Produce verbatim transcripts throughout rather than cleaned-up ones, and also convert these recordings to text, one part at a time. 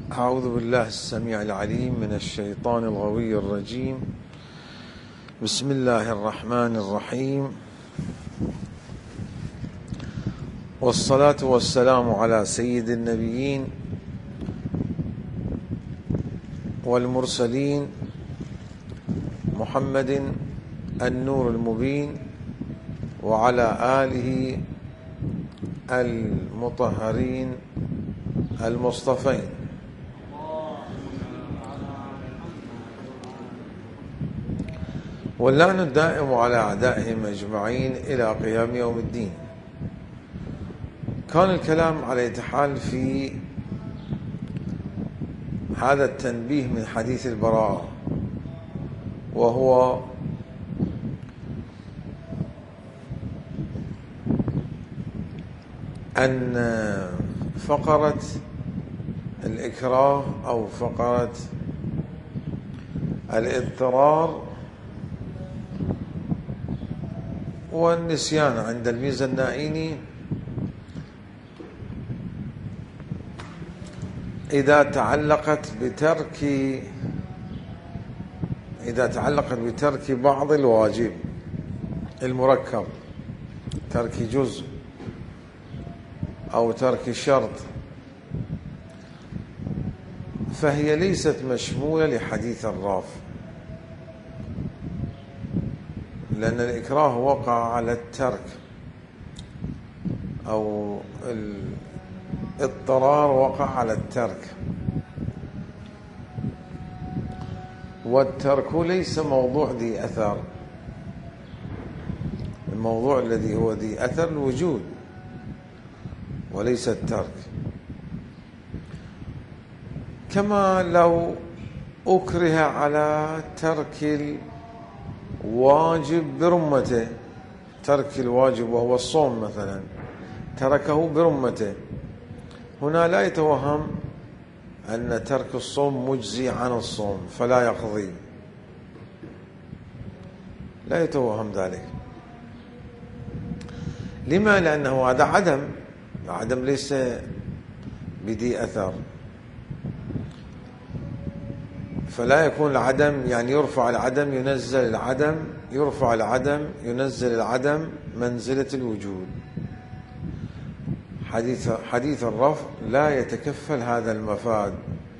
أعوذ بالله السميع العليم من الشيطان الغوي الرجيم. بسم الله الرحمن الرحيم، والصلاة والسلام على سيد النبيين والمرسلين محمد النور المبين، وعلى آله المطهرين المصطفين. واللعن الدائم على أعدائهم أجمعين إلى قيام يوم الدين. كان الكلام على يتحال في هذا التنبيه من حديث البراء، وهو أن فقرة الإكراه أو فقرة الاضطرار والنسيان عند الميزة النائيني إذا تعلقت بترك إذا تعلقت بترك بعض الواجب المركب، ترك جزء أو ترك شرط، فهي ليست مشمولة لحديث الرافع، لأن الإكراه وقع على الترك أو الاضطرار وقع على الترك، والترك ليس موضوع ذي أثر. الموضوع الذي هو ذي أثر الوجود وليس الترك. كما لو أكره على ترك الواجب برمته، ترك الواجب وهو الصوم مثلا، تركه برمته، هنا لا يتوهم أن ترك الصوم مجزي عن الصوم فلا يقضي، لا يتوهم ذلك. لما؟ لأنه هذا عدم، العدم ليس بدي أثر، فلا يكون العدم يعني يرفع العدم ينزل العدم، يرفع العدم ينزل العدم منزلة الوجود. حديث حديث الرفع لا يتكفل هذا المفاد،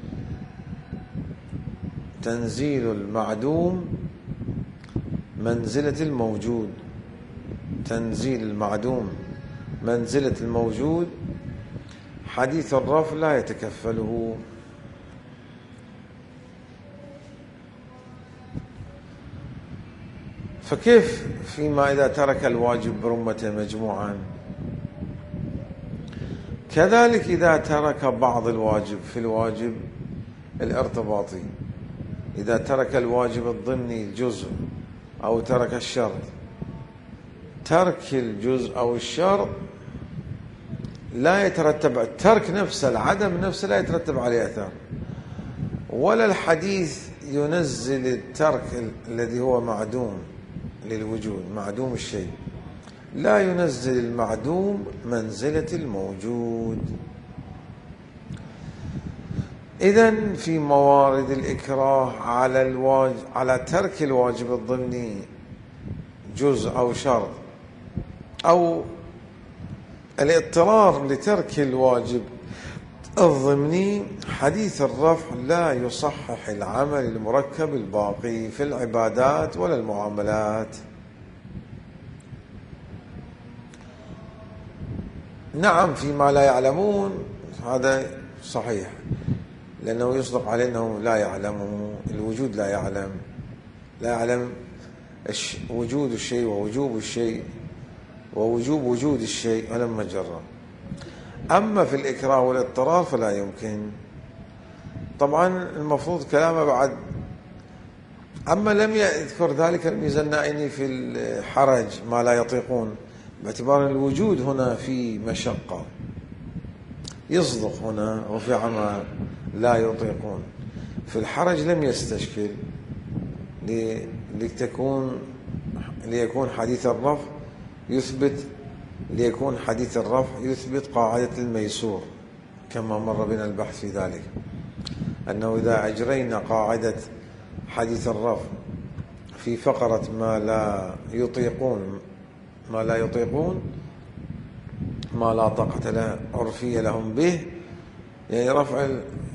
تنزيل المعدوم منزلة الموجود، تنزيل المعدوم منزلة الموجود، حديث الرفع لا يتكفله. فكيف فيما إذا ترك الواجب برمته مجموعا؟ كذلك إذا ترك بعض الواجب في الواجب الارتباطي، إذا ترك الواجب الضمني الجزء أو ترك الشرط، ترك الجزء أو الشرط لا يترتب، الترك نفسه العدم نفسه لا يترتب عليه أثر، ولا الحديث ينزل الترك الذي هو معدوم للوجود، معدوم الشيء لا ينزل المعدوم منزلة الموجود. إذن في موارد الإكراه على الواجب، على ترك الواجب الضمني جزء أو شرط، أو الاضطرار لترك الواجب الضمني، حديث الرفع لا يصحح العمل المركب الباقي في العبادات ولا المعاملات. نعم فيما لا يعلمون هذا صحيح، لأنه يصدق عليه أنه لا يعلمه، الوجود لا يعلم، لا يعلم وجود الشيء ووجوب الشيء ووجوب وجود الشيء ولم مجرى. أما في الإكراه والاضطرار فلا يمكن. طبعا المفروض كلامه بعد، أما لم يذكر ذلك الميزة النائني في الحرج ما لا يطيقون، باعتبار الوجود هنا في مشقة، يصدق هنا وفي عما لا يطيقون. في الحرج لم يستشكل لتكون ليكون حديث الرفع يثبت ليكون حديث الرفع يثبت قاعدة الميسور كما مر بنا البحث في ذلك. أنه إذا أجرينا قاعدة حديث الرفع في فقرة ما لا يطيقون ما لا يطيقون ما لا طاقة له عرفية لهم به، يعني رفع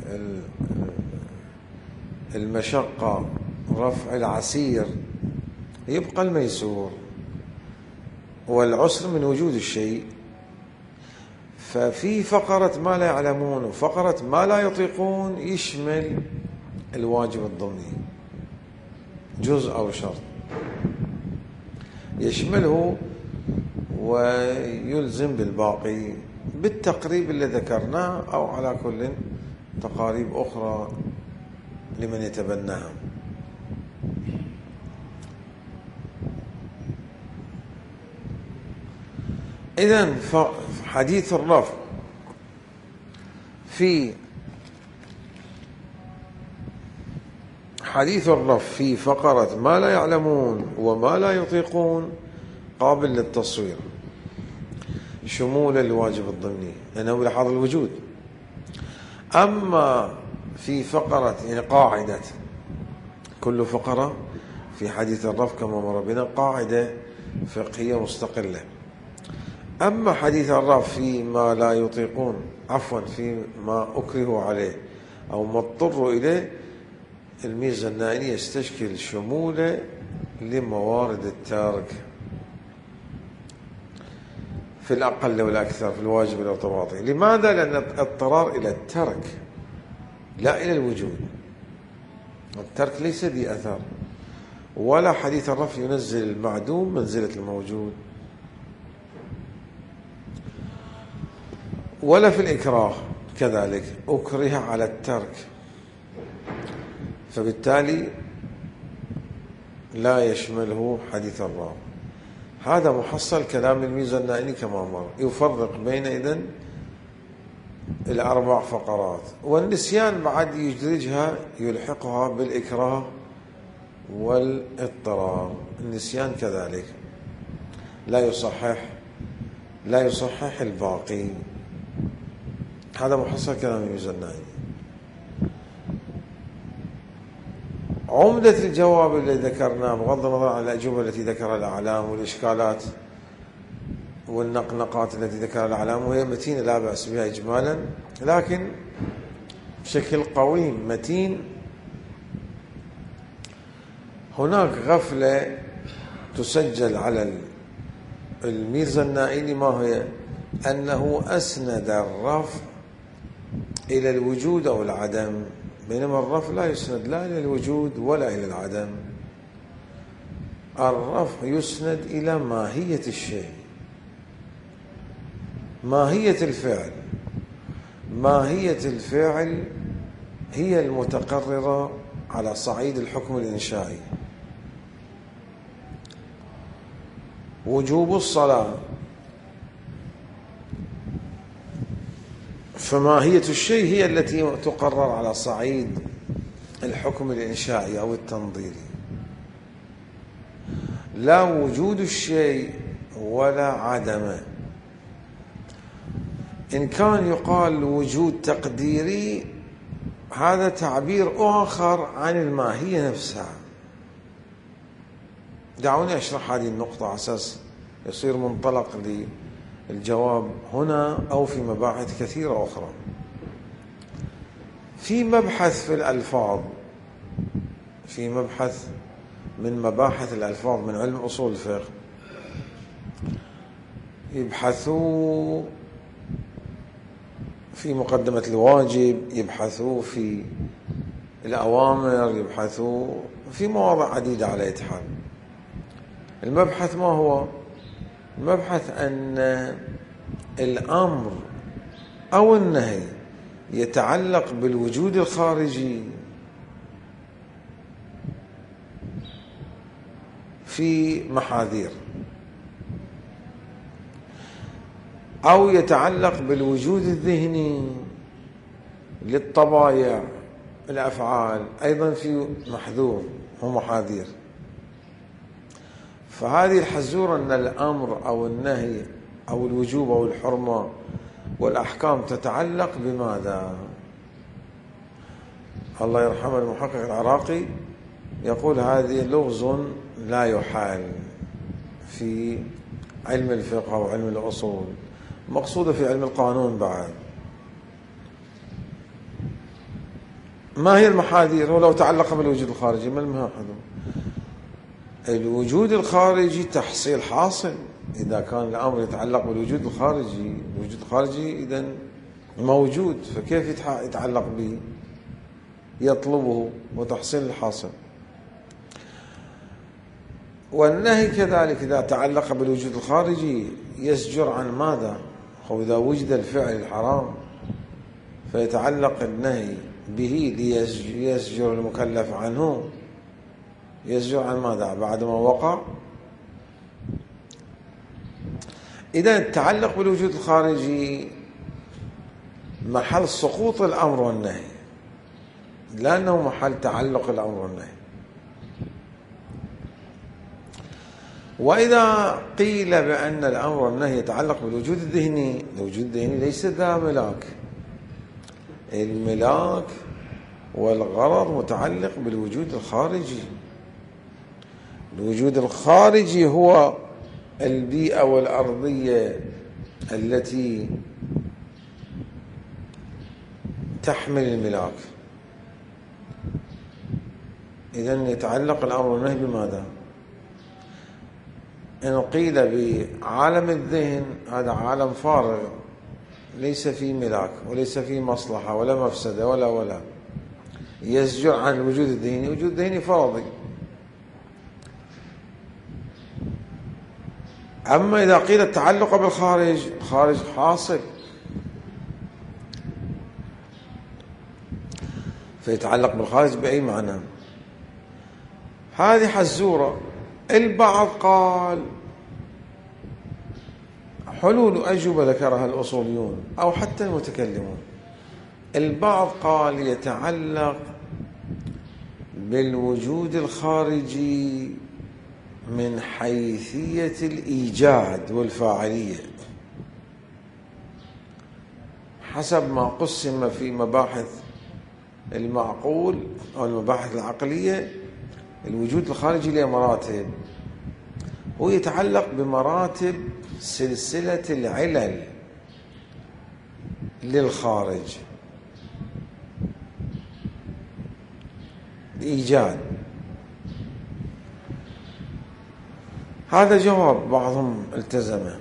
المشقة، رفع العسير، يبقى الميسور، والعسر من وجود الشيء. ففي فقرة ما لا يعلمون وفقرة ما لا يطيقون يشمل الواجب الضمني جزء أو شرط، يشمله ويلزم بالباقي بالتقريب اللي ذكرناه، أو على كل تقاريب أخرى لمن يتبناها. إذن حديث الرفع في حديث الرفع في فقرة ما لا يعلمون وما لا يطيقون قابل للتصوير شمول الواجب الضمني لأنه لحاظ الوجود. أما في فقرة يعني قاعدة، كل فقرة في حديث الرفع كما مر بنا قاعدة فقهية مستقلة. أما حديث الرفع في ما لا يطيقون عفوا في ما أكرهوا عليه أو ما اضطروا إليه، الميزة النائي يستشكل شموله لموارد التارك في الأقل والأكثر في الواجب الارتباطي. لماذا؟ لأن اضطرار إلى الترك لا إلى الوجود. الترك ليس ذي أثر، ولا حديث الرفع ينزل المعدوم منزلة الموجود، ولا في الإكراه كذلك أكره على الترك، فبالتالي لا يشمله حديث الرفع. هذا محصل كلام الميزة النائي كما مر، يفرق بين إذن الأربع فقرات. والنسيان بعد يدرجها يلحقها بالإكراه والاضطرار. النسيان كذلك لا يصحح لا يصحح الباقي. هذا محصل كلام الميزة النائي. عمدة الجواب اللي ذكرناه بغض النظر عن الأجوبة التي ذكرها الأعلام والإشكالات والنقنقات التي ذكرها الأعلام، وهي متينة لا بأس بها إجمالا، لكن بشكل قويم متين. هناك غفلة تسجل على الميزة النائي، ما هي؟ أنه أسند الرفع إلى الوجود أو العدم، بينما الرفع لا يسند لا إلى الوجود ولا إلى العدم. الرفع يسند إلى ماهية الشيء، ماهية الفعل. ماهية الفعل هي المتقررة على صعيد الحكم الإنشائي. وجوب الصلاة، فماهية الشيء هي التي تقرر على صعيد الحكم الإنشائي أو التنظيري، لا وجود الشيء ولا عدمه. إن كان يقال وجود تقديري، هذا تعبير آخر عن الماهية نفسها. دعوني أشرح هذه النقطة على أساس يصير منطلق للجواب هنا أو في مباحث كثيرة أخرى. في مبحث في الألفاظ، في مبحث من مباحث الألفاظ من علم أصول الفقه، يبحثوا في مقدمة الواجب، يبحثوا في الأوامر، يبحثوا في مواضع عديدة على أي حال. المبحث ما هو؟ المبحث أن الأمر أو النهي يتعلق بالوجود الخارجي في محاذير، أو يتعلق بالوجود الذهني للطبايع الأفعال أيضا في محذور ومحاذير. فهذه الحزورة أن الأمر أو النهي أو الوجوب أو الحرمة والأحكام تتعلق بماذا؟ الله يرحمه المحقق العراقي يقول هذه لغز لا يحال في علم الفقه وعلم الأصول، مقصودة في علم القانون بعد. ما هي المحاذير؟ ولو تعلق بالوجود الخارجي ما المحاذير؟ الوجود الخارجي تحصيل حاصل. إذا كان الأمر يتعلق بالوجود الخارجي، الوجود الخارجي إذن موجود، فكيف يتعلق به؟ يطلبه وتحصيل الحاصل. والنهي كذلك إذا تعلق بالوجود الخارجي يزجر عن ماذا؟ أو إذا وجد الفعل الحرام فيتعلق النهي به ليزجر المكلف عنه، يزجر عن ماذا؟ بعدما وقع. إذا التعلق بالوجود الخارجي محل سقوط الأمر والنهي، لأنه محل تعلق الأمر والنهي. وإذا قيل بأن الأمر والنهي يتعلق بالوجود الذهني، الوجود الذهني ليس ذا ملاك، الملاك والغرض متعلق بالوجود الخارجي. الوجود الخارجي هو البيئة والأرضية التي تحمل الملاك. إذن يتعلق الأمر والنهي بماذا؟ إن قيل بعالم الذهن هذا عالم فارغ ليس فيه ملاك وليس فيه مصلحة ولا مفسدة ولا ولا يزجر عن الوجود الذهني، الوجود الذهني فرضي. أما إذا قيل التعلق بالخارج، الخارج حاصل فيتعلق بالخارج بأي معنى؟ هذه حزورة. البعض قال حلول أجوبة ذكرها الأصوليون أو حتى المتكلمون. البعض قال يتعلق بالوجود الخارجي من حيثية الإيجاد والفاعلية حسب ما قسم في مباحث المعقول أو المباحث العقلية. الوجود الخارجي له مراتب، هو يتعلق بمراتب سلسلة العلل للخارج، الإيجاد. هذا جواب بعضهم التزمه،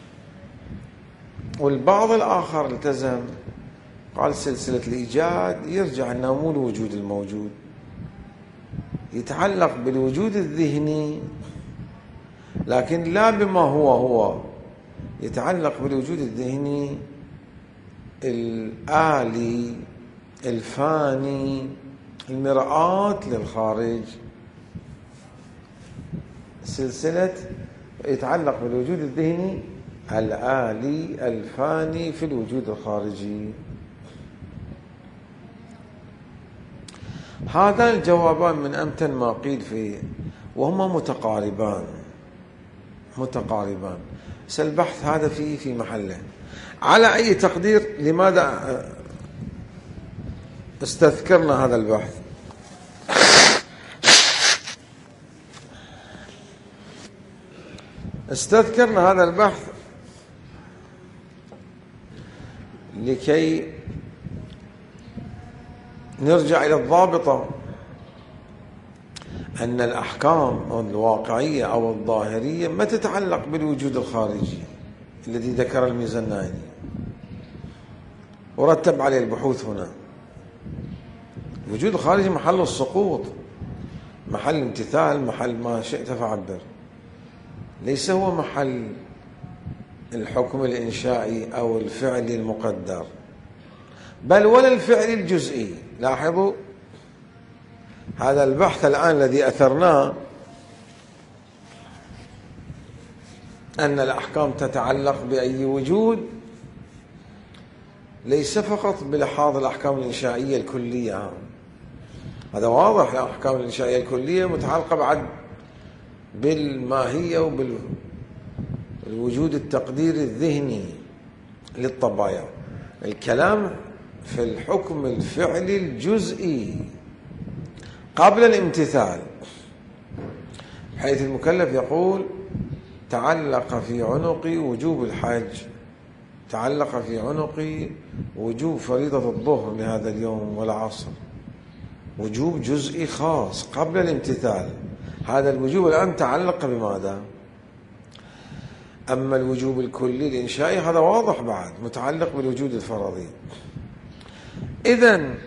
والبعض الآخر التزم قال سلسلة الإيجاد يرجع أنه مو الوجود الموجود، يتعلق بالوجود الذهني لكن لا بما هو هو، يتعلق بالوجود الذهني الآلي الفاني المرآة للخارج. سلسلة يتعلق بالوجود الذهني الآلي الفاني في الوجود الخارجي. هذان الجوابان من أمتن ما قيل فيه، وهما متقاربان متقاربان البحث هذا فيه في محله. على أي تقدير لماذا استذكرنا هذا البحث؟ استذكرنا هذا البحث لكي نرجع إلى الضابطة أن الأحكام الواقعية أو الظاهرية ما تتعلق بالوجود الخارجي الذي ذكر الميزاناني ورتب عليه البحوث هنا. الوجود الخارجي محل السقوط، محل امتثال، محل ما شئت فعبر، ليس هو محل الحكم الإنشائي أو الفعل المقدر، بل ولا الفعل الجزئي. لاحظوا هذا البحث الآن الذي أثرناه أن الأحكام تتعلق بأي وجود، ليس فقط بلحاظ الأحكام الإنشائية الكلية، هذا واضح. الأحكام الإنشائية الكلية متعلقة بعد بالماهية وبالوجود التقديري الذهني للطبايع. الكلام في الحكم الفعلي الجزئي قبل الامتثال، حيث المكلف يقول تعلق في عنقي وجوب الحج، تعلق في عنقي وجوب فريضة الظهر لهذا اليوم والعصر، وجوب جزئي خاص قبل الامتثال. هذا الوجوب الآن تعلق بماذا؟ أما الوجوب الكلي الإنشائي هذا واضح بعد، متعلق بالوجود الفرضي. إذن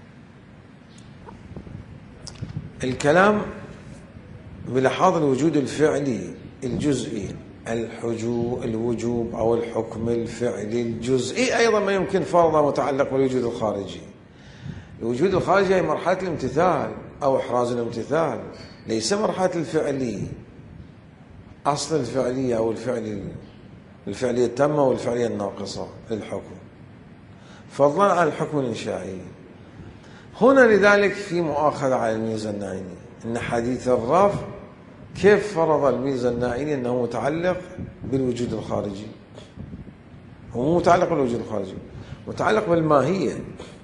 الكلام بلحاظ الوجود الفعلي الجزئي، الحجو الوجوب أو الحكم الفعلي الجزئي أيضا ما يمكن فرضه متعلق بالوجود الخارجي. الوجود الخارجي هي مرحلة الامتثال أو إحراز الامتثال، ليس مرحلة الفعلي، أصل الفعلية أو الفعل الفعلية التامة والفعلية الناقصة للحكم، فضلا عن الحكم الإنشائي. هنا لذلك في مؤاخذة على الميزة النائني، إن حديث الرفع كيف فرض الميزة النائني أنه متعلق بالوجود الخارجي؟ هو مو متعلق بالوجود الخارجي، متعلق بالماهية.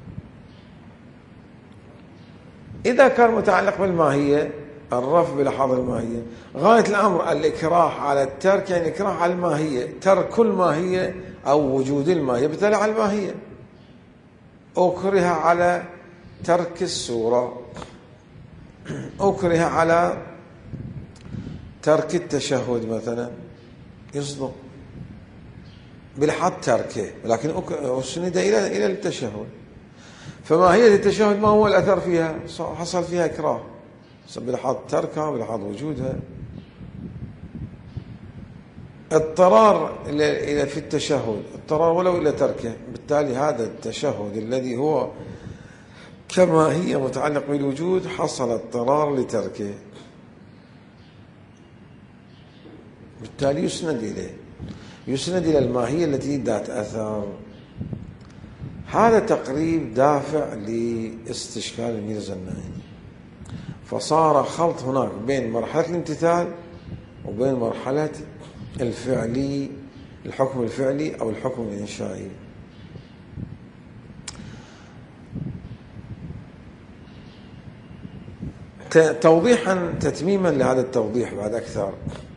إذا كان متعلق بالماهية، الرفع بلحاظ الماهية، غاية الأمر الإكراه على الترك، يعني إكراه على الماهية، ترك الماهية أو وجود الماهية بالتالي على الماهية. أكره على ترك السورة، أكره على ترك التشهد مثلا، يصدق بلحاظ تركه، لكن أسند إلى إلى التشهد. فماهية التشهد ما هو الأثر فيها؟ حصل فيها إكراه بلحاظ تركها بلحاظ وجودها. اضطرار إلى في التشهد، اضطرار ولو إلى تركه، بالتالي هذا التشهد الذي هو كما هي متعلق بالوجود حصل اضطرار لتركه، بالتالي يسند إليه، يسند إلى الماهية التي ذات أثر. هذا تقريب دافع لاستشكال الميزة النائني، فصار خلط هناك بين مرحلة الامتثال وبين مرحلة الفعلي، الحكم الفعلي أو الحكم الإنشائي. توضيحا تتميما لهذا التوضيح بعد أكثر،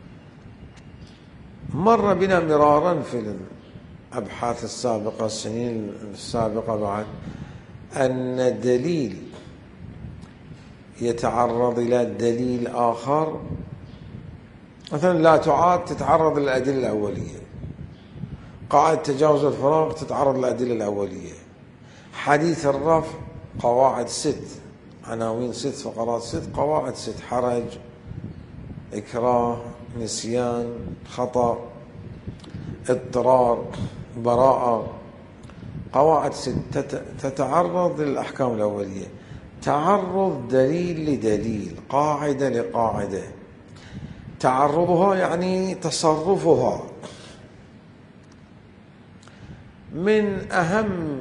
مر بنا مرارا في الأبحاث السابقة السنين السابقة بعد أن دليل يتعرض إلى دليل آخر، مثلا لا تعاد تتعرض للأدلة الأولية، قاعدة تجاوز الفراغ تتعرض للأدلة الأولية، حديث الرفع قواعد ست، عناوين ست، فقرات ست، قواعد ست، حرج، إكراه، نسيان، خطأ، اضطرار، براءة، قواعد ست تتعرض للأحكام الأولية. تعرض دليل لدليل، قاعدة لقاعدة، تعرضها يعني تصرفها. من أهم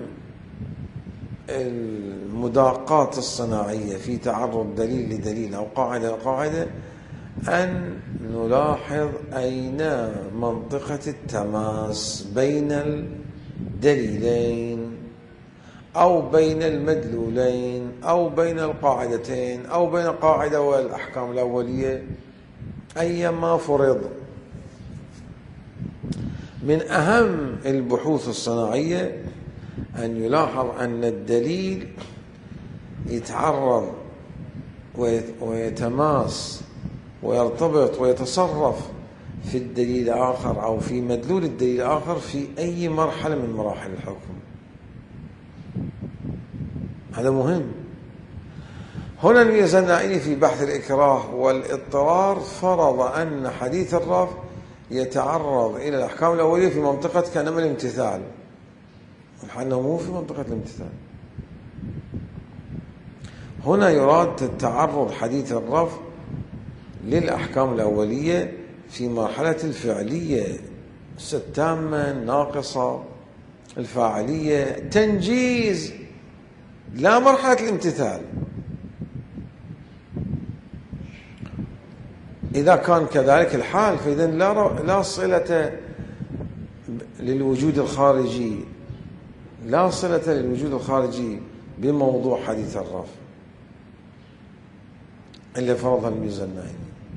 المداقات الصناعية في تعرض دليل لدليل أو قاعدة لقاعدة أن نلاحظ أين منطقة التماس بين الدليلين أو بين المدلولين أو بين القاعدتين أو بين القاعدة والأحكام الأولية أيما فرض. من أهم البحوث الصناعية أن يلاحظ أن الدليل يتعرض ويتماس ويرتبط ويتصرف في الدليل الآخر أو في مدلول الدليل الآخر في أي مرحلة من مراحل الحكم. هذا مهم. هنا الميزة النائني في بحث الإكراه والاضطرار فرض أن حديث الرفع يتعرض إلى الأحكام الأولية في منطقة كنما الامتثال، أنه مو في منطقة الامتثال. هنا يراد تعرض حديث الرفع للأحكام الأولية في مرحلة الفعلية التامة الناقصة، الفاعلية، تنجيز، لا مرحلة الامتثال. إذا كان كذلك الحال فإذا لا لا صلة للوجود الخارجي لا صلة للوجود الخارجي بموضوع حديث الرفع اللي فرضها الميزة الناعمي.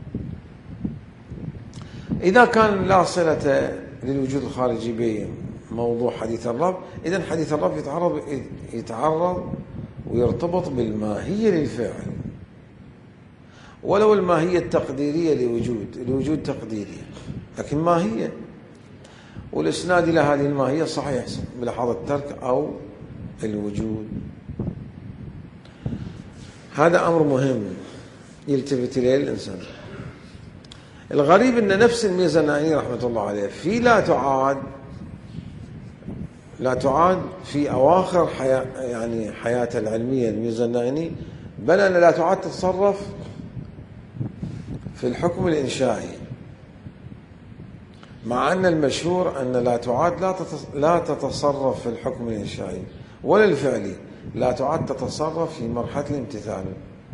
إذا كان لا صلة للوجود الخارجي بموضوع حديث الرفع، إذن حديث الرفع يتعرض يتعرض ويرتبط بالماهية للفعل، ولو الماهية التقديرية لوجود، الوجود تقديري لكن ماهية، والإسناد إلى هذه الماهية صحيح بلحظة الترك أو الوجود. هذا أمر مهم يلتفت إليه الإنسان. الغريب أن نفس الميزة النائي رحمة الله عليه في لا تعاد لا تعاد في أواخر حياة يعني حياته العلمية الميزة النائي، بل أن لا تعاد تتصرف في الحكم الإنشائي، مع أن المشهور أن لا تعاد لا لا تتصرف في الحكم الإنشائي ولا الفعلي، لا تعاد تتصرف في مرحلة الامتثال.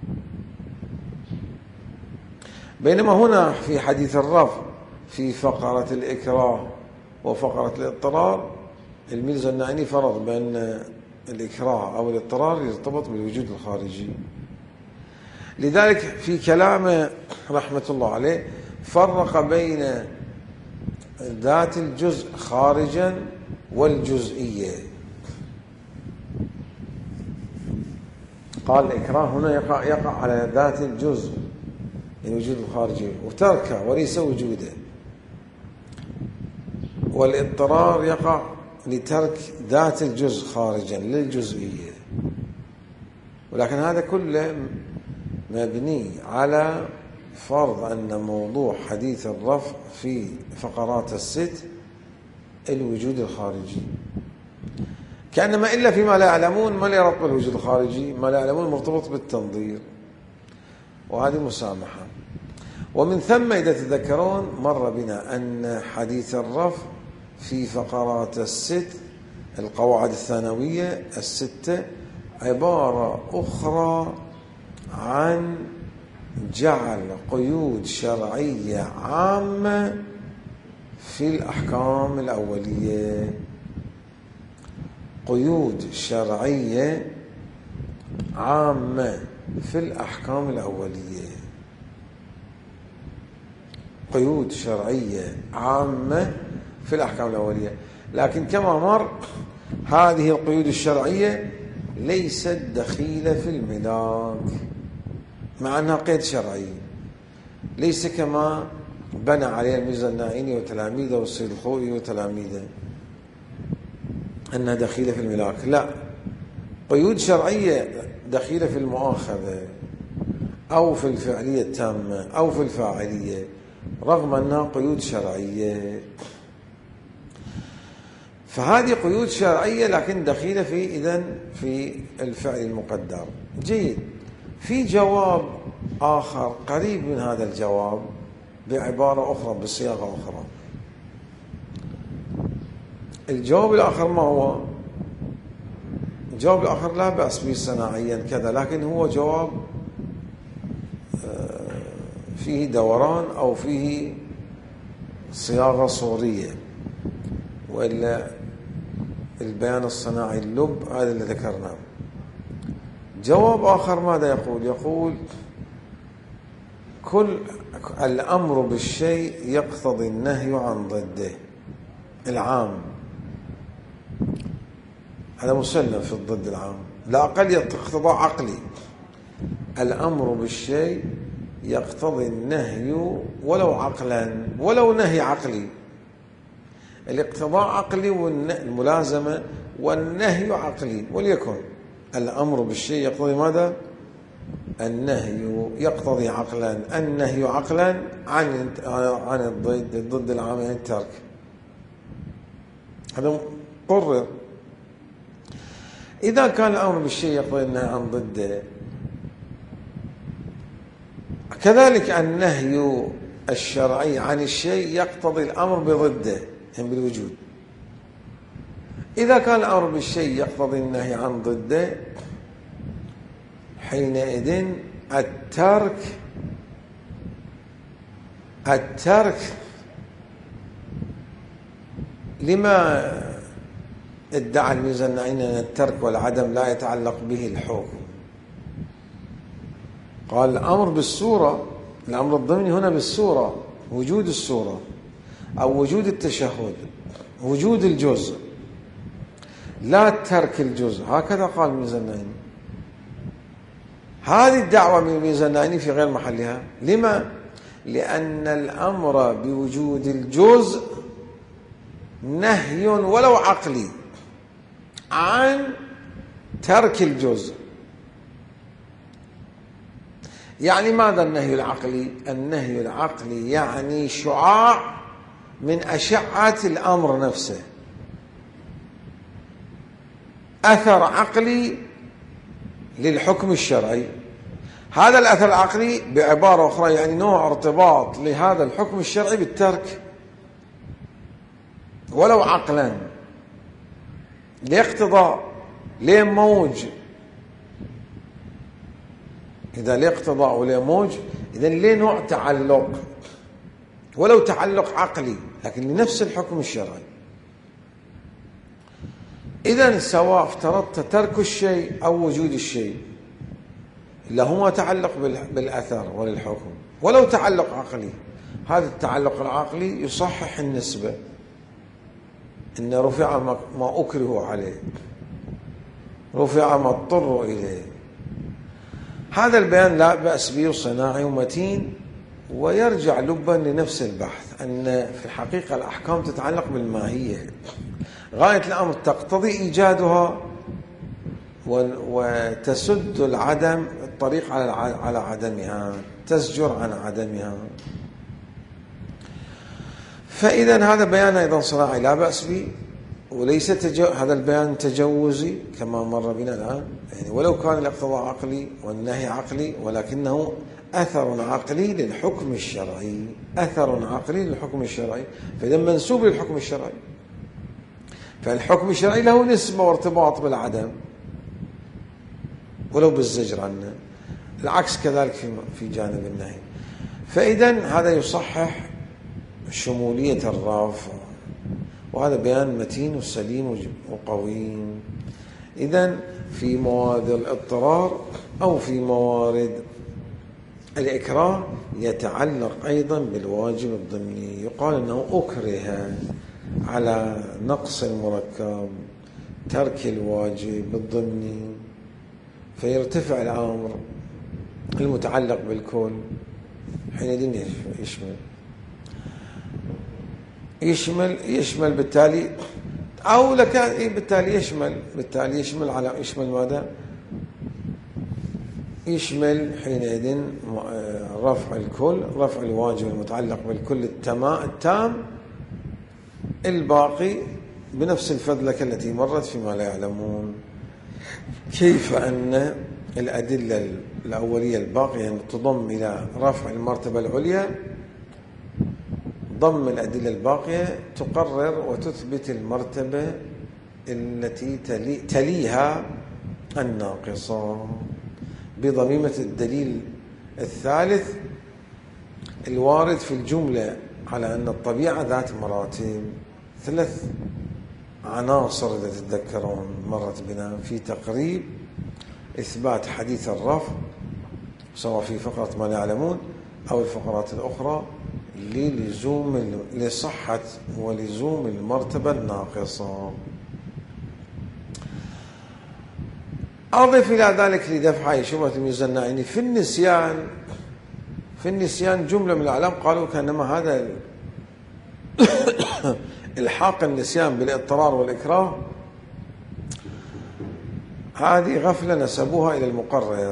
بينما هنا في حديث الرفع في فقرة الإكراه وفقرة الاضطرار، الميزة النائي فرض بأن الإكراه أو الاضطرار يرتبط بالوجود الخارجي. لذلك في كلامه رحمة الله عليه فرق بين ذات الجزء خارجا والجزئية. قال الإكراه هنا يقع, يقع على ذات الجزء الوجود الخارجي وتركه وليس وجوده، والاضطرار يقع لترك ذات الجزء خارجا للجزئية. ولكن هذا كله مبني على فرض أن موضوع حديث الرفع في فقرات الست الوجود الخارجي، كأنما إلا فيما لا يعلمون ما لا يرتبط بالوجود الخارجي، ما لا يعلمون مرتبط بالتنظير، وهذه مسامحة. ومن ثم إذا تذكرون مر بنا أن حديث الرفع في فقرات الست القواعد الثانوية الستة عبارة أخرى عن جعل قيود شرعية عامة في الأحكام الأولية، قيود شرعية عامة في الأحكام الأولية، قيود شرعية عامة في الأحكام الأولية. لكن كما مر هذه القيود الشرعية ليست دخيلة في الملاك، مع أنها قيد شرعي، ليس كما بنى عليه الميزة النائيني وتلاميذه والسيد الخوئي وتلاميذه أنها دخيلة في الملاك. لا، قيود شرعية دخيلة في المؤاخذة أو في الفعلية التامة أو في الفاعلية، رغم أنها قيود شرعية. فهذه قيود شرعية لكن دخيلة في إذن في الفعل المقدر. جيد. في جواب آخر قريب من هذا الجواب بعبارة أخرى بصياغة أخرى. الجواب الآخر ما هو؟ الجواب الآخر لا بأس به صناعيا كذا، لكن هو جواب فيه دوران أو فيه صياغة صورية، وإلا البيان الصناعي اللب هذا اللي ذكرناه. جواب آخر ماذا يقول؟ يقول كل الأمر بالشيء يقتضي النهي عن ضده العام، هذا مسلم في الضد العام، لا أقل اقتضاء عقلي. الأمر بالشيء يقتضي النهي ولو عقلا، ولو نهي عقلي. الاقتضاء عقلي والملازمة والنهي عقلي، وليكن الأمر بالشيء يقتضي ماذا؟ النهي يقتضي عقلا، النهي عقلا عن عن الضد الضد العام يعني الترك. هذا قرر. إذا كان الأمر بالشيء يقتضي النهي عن ضده، كذلك النهي الشرعي عن الشيء يقتضي الأمر بضده يعني بالوجود. إذا كان الأمر بالشيء يقتضي النهي عن ضده، حينئذ الترك الترك لما ادعى الميزانعين أن الترك والعدم لا يتعلق به الحكم. قال الأمر بالصورة، الأمر الضمني هنا بالصورة، وجود الصورة أو وجود التشهد، وجود الجزء، لا ترك الجزء، هكذا قال الميزانعين. هذه الدعوة من الميزانعين في غير محلها. لما؟ لأن الأمر بوجود الجزء نهي ولو عقلي عن ترك الجزء. يعني ماذا النهي العقلي؟ النهي العقلي يعني شعاع من أشعة الأمر نفسه، أثر عقلي للحكم الشرعي. هذا الأثر العقلي بعبارة أخرى يعني نوع ارتباط لهذا الحكم الشرعي بالترك ولو عقلا، لاقتضاء، لموج. إذا لاقتضاء ولا موج، إذا ليه نوع تعلق ولو تعلق عقلي لكن لنفس الحكم الشرعي. إذا سواء افترضت ترك الشيء أو وجود الشيء لهما تعلق بالأثر وللحكم ولو تعلق عقلي. هذا التعلق العقلي يصحح النسبة، إن رفع ما أكره عليه، رفع ما اضطر إليه. هذا البيان لا بأس به صناعي ومتين، ويرجع لبا لنفس البحث أن في الحقيقة الأحكام تتعلق بالماهية. غاية الأمر تقتضي إيجادها وتسد العدم الطريق على على عدمها، تزجر عن عدمها. فإذا هذا بيان أيضا صناعي لا بأس به، وليس تجو... هذا البيان تجوزي كما مر بنا الآن، يعني ولو كان الاقتضاء عقلي والنهي عقلي ولكنه أثر عقلي للحكم الشرعي، أثر عقلي للحكم الشرعي، فإذا منسوب للحكم الشرعي، فالحكم الشرعي له نسبة وارتباط بالعدم ولو بالزجر عنه. العكس كذلك في في جانب النهي. فإذا هذا يصحح شمولية الرافع، وهذا بيان متين وسليم وقوي. إذن في موارد الاضطرار أو في موارد الإكراه يتعلق أيضا بالواجب الضمني. يقال أنه أكره على نقص المركب، ترك الواجب الضمني، فيرتفع الأمر المتعلق بالكل، حينئذ يشمل يشمل يشمل بالتالي أو لكان بالتالي يشمل بالتالي يشمل على يشمل ماذا؟ يشمل حينئذ رفع الكل، رفع الواجب المتعلق بالكل التام، الباقي بنفس الفذلكة التي مرت فيما لا يعلمون. كيف أن الأدلة الأولية الباقية تضم إلى رفع المرتبة العليا، ضم الأدلة الباقية تقرر وتثبت المرتبة التي تلي تليها الناقصة بضميمة الدليل الثالث الوارد في الجملة على أن الطبيعة ذات مراتب. ثلاث عناصر إذا تتذكرون مرت بنا في تقريب إثبات حديث الرفع، سواء في فقرة ما لا يعلمون أو الفقرات الأخرى، للزوم لصحة ولزوم المرتبة الناقصة. أضف إلى ذلك لدفع شبهة الميزانعين في النسيان في النسيان جملة من الأعلام قالوا كأنما هذا الحاق النسيان بالاضطرار والإكراه هذه غفلة نسبوها إلى المقرر.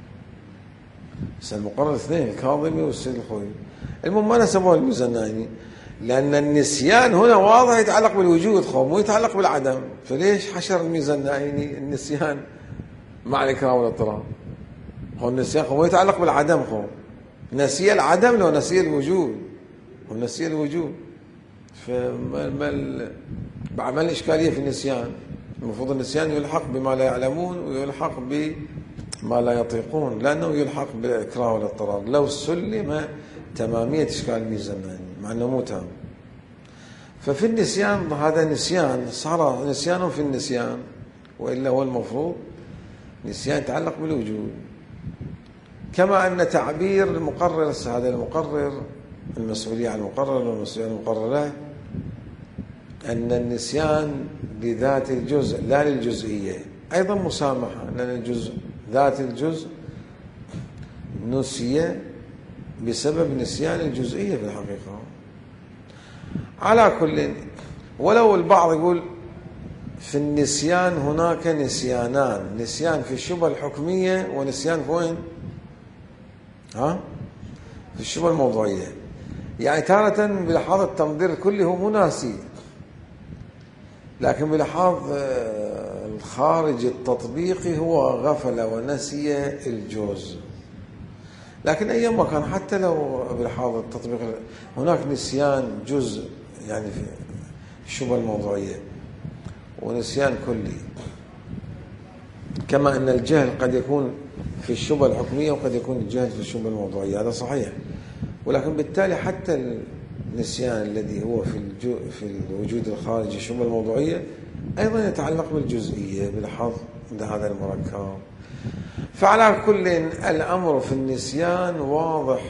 المقرر اثنين، الكاظمي والسيد الخوي. المهم ما نسبوها الميزانعين، لأن النسيان هنا واضح يتعلق بالوجود خو مو يتعلق بالعدم، فليش حشر الميزانعين النسيان مع الإكراه والاضطرار؟ هو النسيان خو مو يتعلق بالعدم، خو نسي العدم لو نسي الوجود ونسي الوجود. فما ما بعمل الإشكالية في النسيان. المفروض النسيان يلحق بما لا يعلمون ويلحق بما لا يطيقون، لأنه يلحق بالإكراه والاضطرار لو سلم تمامية إشكال الميزانعين، مع أنه مو تام. ففي النسيان هذا نسيان، صار نسيان في النسيان، وإلا هو المفروض نسيان يتعلق بالوجود. كما أن تعبير المقرر، هذا المقرر المسؤولية عن المقرر والمسؤولية عن المقررة، أن النسيان بذات الجزء لا للجزئية أيضا مسامحة، لأن الجزء ذات الجزء نسي بسبب نسيان الجزئية في الحقيقة. على كل، ولو البعض يقول في النسيان هناك نسيانان، نسيان في الشبهة الحكمية ونسيان في وين؟ ها؟ في الشبهة الموضوعية. يعني تارة بلحاظ التمضير الكلي هو مو ناسي، لكن بلحاظ الخارج التطبيقي هو غفل ونسي الجزء. لكن أيما كان، حتى لو بلحاظ التطبيق هناك نسيان جزء يعني في الشبهة الموضوعية ونسيان كلي، كما أن الجهل قد يكون في الشبهة الحكمية وقد يكون الجهل في الشبهة الموضوعية، هذا صحيح. ولكن بالتالي حتى النسيان الذي هو في في الوجود الخارجي الشبهة الموضوعية أيضا يتعلق بالجزئية بلحاظ هذا المركب. فعلى كل الأمر في النسيان واضح،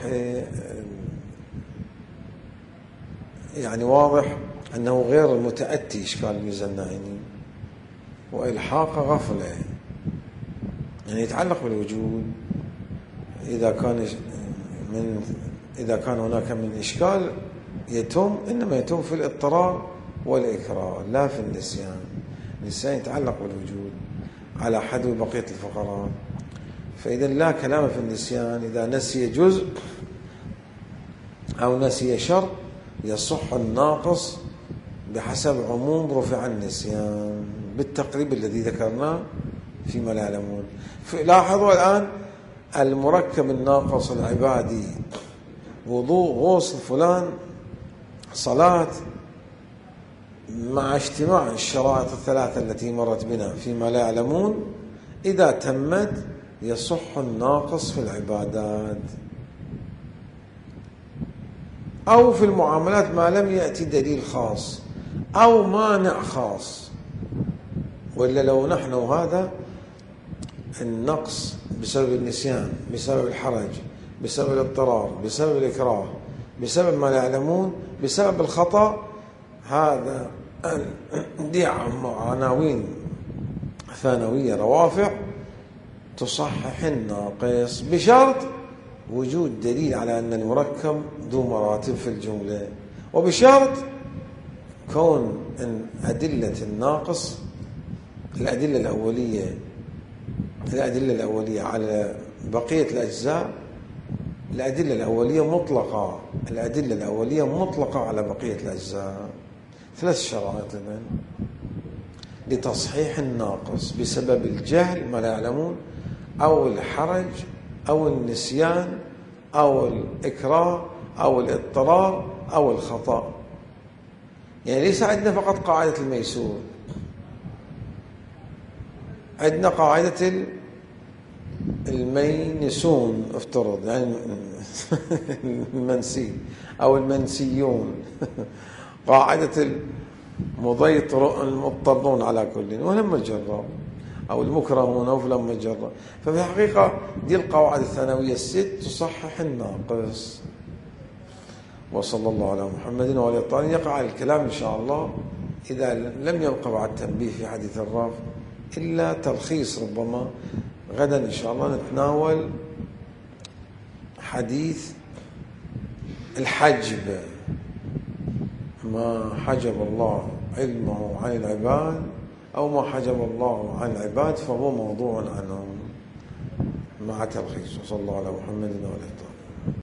يعني واضح أنه غير متأتي إشكال الميزان النائني وإلحاق غفلة، يعني يتعلق بالوجود. إذا كان من إذا كان هناك من إشكال يتم، إنما يتم في الاضطرار والإكراه لا في النسيان. النسيان يتعلق بالوجود على حد بقية الفقرات. فإذا لا كلام في النسيان إذا نسي جزء أو نسي شرط، يصح الناقص بحسب عموم رفع النسيان بالتقريب الذي ذكرناه فيما لا يعلمون. لاحظوا الآن المركب الناقص العبادي، وضوء، غسل، فلان، صلاة، مع اجتماع الشرائط الثلاثة التي مرت بنا فيما لا يعلمون، إذا تمت يصح الناقص في العبادات أو في المعاملات ما لم يأتي دليل خاص أو مانع خاص. وإلا لو نحن هذا النقص بسبب النسيان، بسبب الحرج، بسبب الاضطرار، بسبب الإكراه، بسبب ما لا يعلمون، بسبب الخطأ، هذا دي عناوين ثانوية روافع تصحح الناقص بشرط وجود دليل على أن المركب ذو مراتب في الجملة، وبشرط كون أن أدلة الناقص الأدلة الأولية الأدلة الأولية على بقية الأجزاء، الأدلة الأولية مطلقة الأدلة الأولية مطلقة على بقية الأجزاء. ثلاث شرائط إذن لتصحيح الناقص بسبب الجهل ما لا يعلمون أو الحرج أو النسيان أو الإكراه أو الاضطرار أو الخطأ. يعني ليس عندنا فقط قاعدة الميسور، عندنا قاعدة المينسون افترض، يعني المنسي أو المنسيون، قاعدة المضيطر المضطرون على كل ولما جرب، أو المكرمون أو فلما جرب. ففي الحقيقة دي القواعد الثانوية الست تصحح الناقص. وصلى الله على محمد وعلى الطالب. يقع الكلام إن شاء الله إذا لم يبقى بعد تنبيه في حديث الرافع إلا تلخيص. ربما غدا إن شاء الله نتناول حديث الحجب، ما حجب الله علمه عن العباد أو ما حجب الله عن العباد فهو موضوع عنهم، مع تلخيص. وصلى الله على محمد وعلى الطالب.